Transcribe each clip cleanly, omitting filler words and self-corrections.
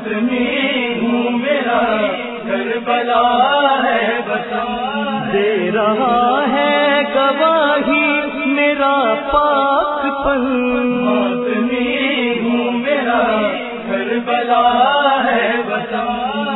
ماتمی ہوں میرا کربلا ہے وطن، دے رہا ہے گواہی میرا پاک پن، ماتمی ہوں میرا کربلا ہے وطن،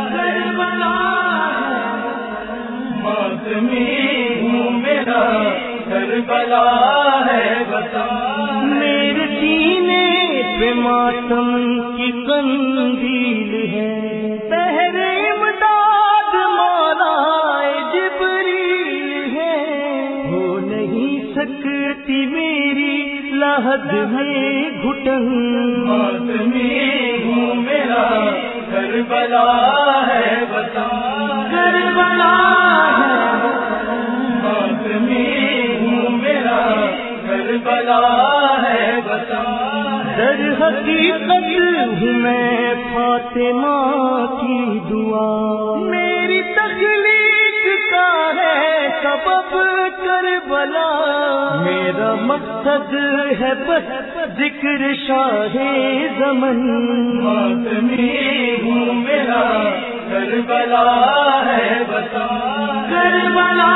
ماتمی ہوں میرا کربلا ہے وطن، میرے سینے پہ ماتم کی قندیل ہے، بہر امداد مولا جبریل ہے، ہو نہیں سکتی میری لحد میں گھٹن، ماتمی ہوں میرا کربلا ہے وطن، کربلا ماتمی ہوں میرا کربلا ہے وطن، در حقیقت ہوں میں فاطمہ کی دعا، میری تخلیق کا ہے سبب کربلا، میرا مقصد ہے بس ذکر شاہ زمن، ماتمی ہوں میرا کربلا ہے وطن، کربلا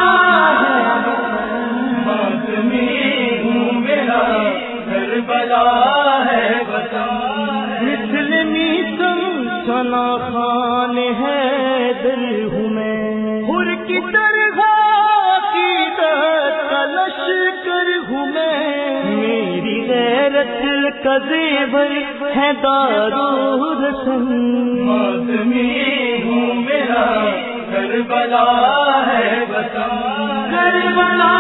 ماتمی ہوں میرا کربلا ہے وطن، مثل میثم ثنا خان حیدر ہوں میں، حر کی طرح عقیدت کا لشکر ہوں میں، میری غیرت کا زیور ہے دارالرسن، ماتمی ہوں میرا کربلا ہے وطن، کربلا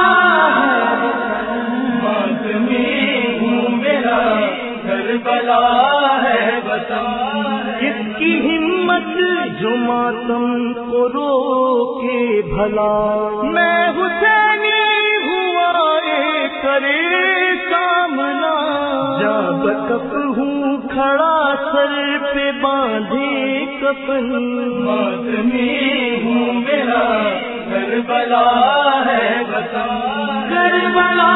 ماتمی ہوں میرا کربلا ہے وطن، کس کی ہمت جو ماتم کو روکے بھلا، میں حسینی ہوا کرے سامنا، جب کف ہوں کھڑا سر پہ باندھے کفن، ماتمی ہوں میرا کربلا ہے وطن، کربلا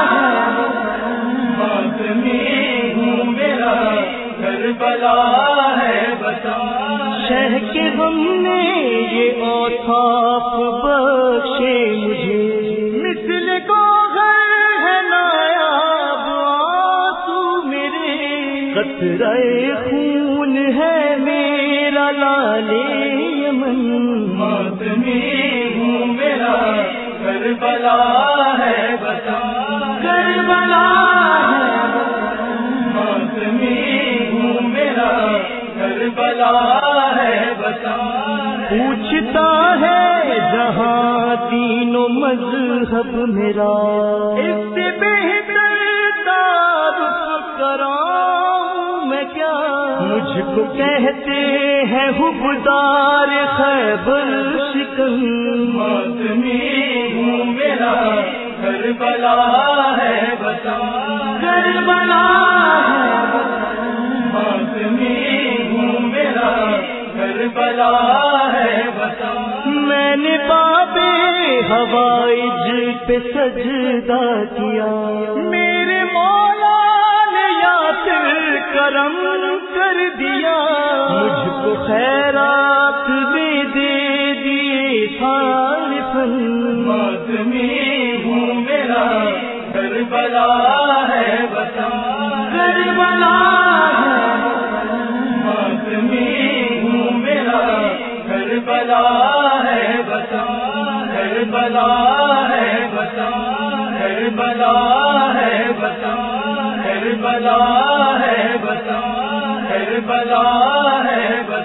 ماتمی ہوں میرا کربلا ہے وطن، شہ کے غم نے یہ اوصاف بخشے مجھے، مثل کو گھر ہے نایاب آنسو میرے، قطرہ خون ہے میرا لال یمن، ماتمی ہوں میرا کربلا ہے وطن، کربلا ماتمی ہوں میرا کربلا ہے وطن، پوچھتا ہے جہاں دین و مذہب میرا، اس سے بہتر تعارف کراؤں میں کیا، مجھ کو کہتے ہیں حبدار خیبر شکن، ماتمی ہوں میرا کربلا ہے وطن، کربلا ماتمی ہوں میرا کربلا ہے وطن، میں نے بابے ہوائج پہ سجدہ کیا، میرے مولا نے یاسر کرم کر دیا، مجھ کو خیرات بھی دے دیے خالفن، ماتمی ہوں میرا کربلا ہے وطن، کربلا ماتمی ہوں میرا کربلا ہے وطن، کربلا ہے وطن، کربلا ہے وطن، کربلا ہے وطن، کربلا ہے وطن۔